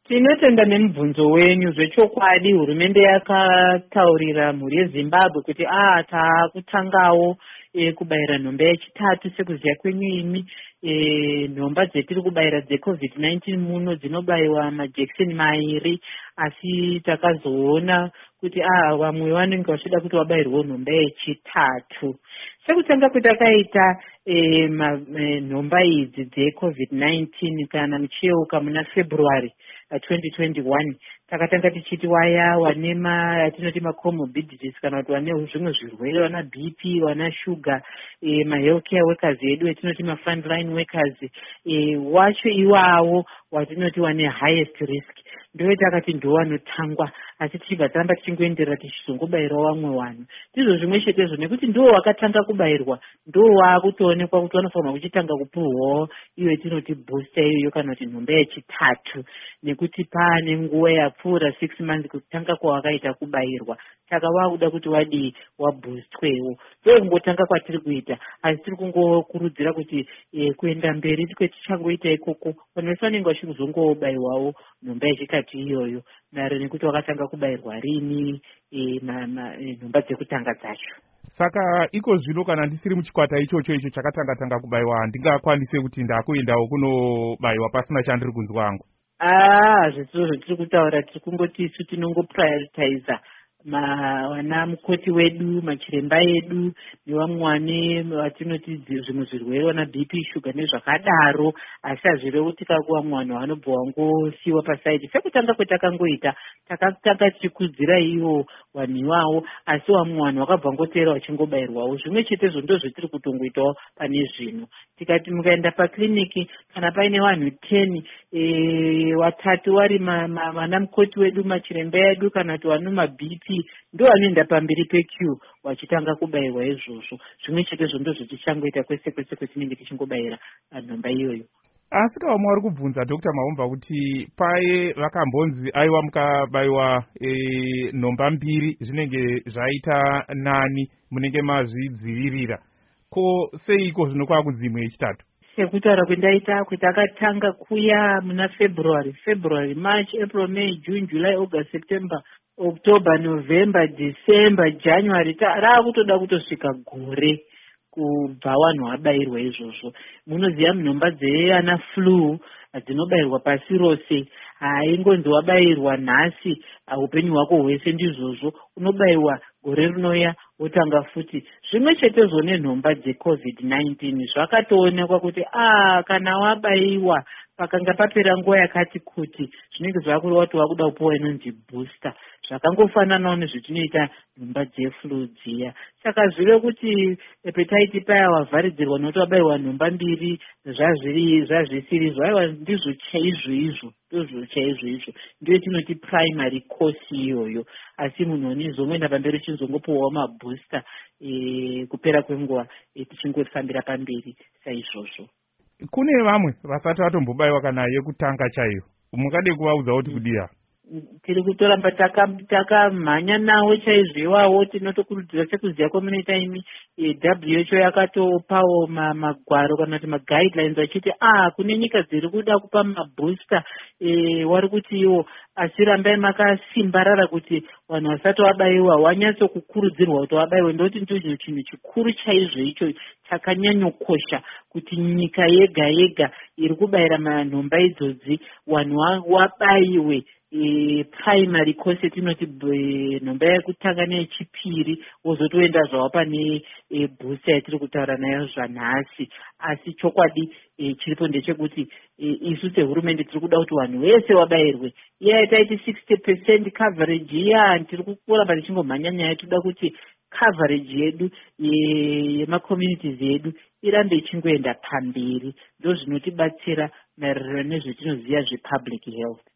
Tinotenda nemubvunzo wenyu. Zvechokwadi hurumende yakataurira mhuri yeZimbabwe kuti taakutangawo kubayira nhomba yechitatu. Sekuziya kwenyu imi, nhomba dzetiri kubayira dzeCovid-19 muno dzinobayiwa majekiseni 2, asi takazoona kuti vamwe vanenge vachida kuti vabayirwewo nhomba yechitatu. Sekutanga kwetakaita nhomba idzi dzeCovid-19 kana muchiyeuka muna February 2021, takatanga tichiti waya wane atinoti macomorbidities kana kuti wane zvimwe zvirwere, wana BP, wana shuga, mahealthcare workers edu etinoti mafrontline workers, wacho iwawo watinoti wane highest risk, ndiwe takati ndowanotangwa, asi tichibva taramba tichingoenderera tichizongobayirawo vamwe vanhu. Ndizvo zvimwe chetezvo nekuti ndiwo wakatanga kubayirwa, ndiwo waakutoonekwa kuti vanofanirwa kuchitanga kupuhwawo iyo etinoti booster iyoyo kana kuti nhomba yechitatu, nekuti paane nguva yapfuura 6 months kutanga kwawakaita kubayirwa. Saka waakuda kuti wabhoostwewo. Ndokungotanga kwatiri kuita, asi tiri kungokurudzira kuti kuenda mberi kwetichangoita ikoko, vanhu vese vanenge vachizongobayiwawo nhomba yechitatu iyoyo, nare nekuti wakatanga kubayirwa rini nhomba dzekutanga dzacho. Saka iko zvino kana ndisiri muchikwata icho chakatanga kubayiwa, handingakwanise kuti ndakuendawo kunobayiwa pasina chandiri kunzwa hangu. Zvitsiro zvetiri kutaura, tiri kungoti isu tinongoprioritiza vana mukoti wedu, machiremba edu, nevamwe wane vatinoti zvimwe zvirwere, wana BP, shuga nezvakadaro, asi hazvirevo kuti vamwe vanhu vanobva vangosiyiwa pasaidi. Sekutanga kwetakangoita, takatanga tichikudzira ivo vanhu ivavo, asi vamwe vanhu vakabva ngoteera vachingobayirwawo. Zvimwe chetezvo ndo zvetiri kutongoitawo pane zvino. Tikati mukaenda pakiriniki kana paine vanhu 10, watatu vari vana mukoti wedu, machiremba edu, kana kuti vano maBP, ndo vanoenda pamberi pequeue vachitanga kubayirwa izvozvo. Zvimwe chetezvo ndo zvetichangoita kwese kwetinenge tichingobayira nhomba iyoyo. Asi vamwe vari kubvunza Dr. Maumba kuti paye vakambonzi aiwa mukabayiwa nhomba 2 zvinenge zvaita nani, munenge mazvidzivirira. Ko seiko zvino kwakudzimwe yechitatu? Sekutaura kwendaita kwetakatanga kuya muna February, March, April, May, June, July, August, September, October, November, December, January, raakutoda kutosvika gore kubva vanhu vabayirwa izvozvo. Munoziva nhomba dzeana flu dzinobayirwa pasi rose, haingonzi wabayirwa nhasi upenyu hwako hwese ndizvozvo, unobayiwa gore rinouya wotanga futi. Zvimwe chetezvo nenhomba dzeCovid-19 zvakatoonekwa kuti kana wabayiwa pakanga papera nguva yakati kuti zvinenge zvakuri wati wakuda kupuwa inonzi booster, zvakangofananawo nezvetinoita nhomba dzeflu dziya. Saka zvive kuti epetaiti paya wavharidzirwa nokuti wabayirwa nhomba 2 zvazvisiri zvaiva ndizvo chaizvo ndiyo tinoti primary course iyoyo, asi munhu unizongoenda pamberi uchizongopuwawo mabooster kupera kwenguva tichingofambira pamberi saizvozvo. Kune vamwe vasati vatombobayiwa kana yekutanga chaiyo, mungade kuvaudza kuti kudiya? Tiri kutoramba takamhanya nawo chaizvo iwawo. Tinotokurudzira sekuziya kwamunoita imi, WHO yakatopawo magwaro kana kuti maguidelines achiti kune nyika dziri kuda kupa mabooster, wari kuti iwo asi rambai makasimbarara kuti vanhu vasati vabayiwa wanyatsokukurudzirwa kuti vabayiwe. Ndokuti ndicho chinhu chikuru chaizvo icho chakanyanyokosha kuti nyika yega yega iri kubayira manhomba idzodzi vanhu wabayiwe primary course etinoti nhomba yekutanga neyechipiri, wozotoenda zvavo pane booster yatiri kutaura nayo zvanhasi. Asi chokwadi chiripo ndechekuti isu sehurumende tiri kuda kuti vanhu vese vabayirwe. Iya taiti 60% coverage iya, tiri kuramba tichingomhanya nyaya, toda kuti coverage yedu yemacommunities edu irambe ichingoenda pamberi. Ndo zvinotibatsira maererano nezvetinoziva zvepublic health.